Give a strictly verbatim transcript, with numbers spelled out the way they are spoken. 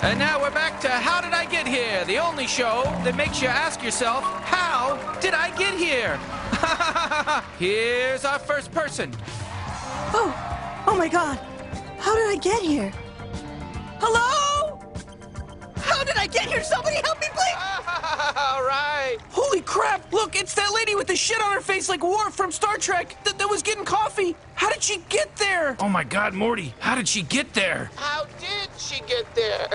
And now we're back to How Did I Get Here? The only show that makes you ask yourself, how did I get here? Here's our first person. Oh, oh my God. How did I get here? Hello? How did I get here? Somebody help me, please! All right. Holy crap! Look, it's that lady with the shit on her face like Worf from Star Trek that, that was getting coffee. How did she get there? Oh my God, Morty, how did she get there? How did she get there?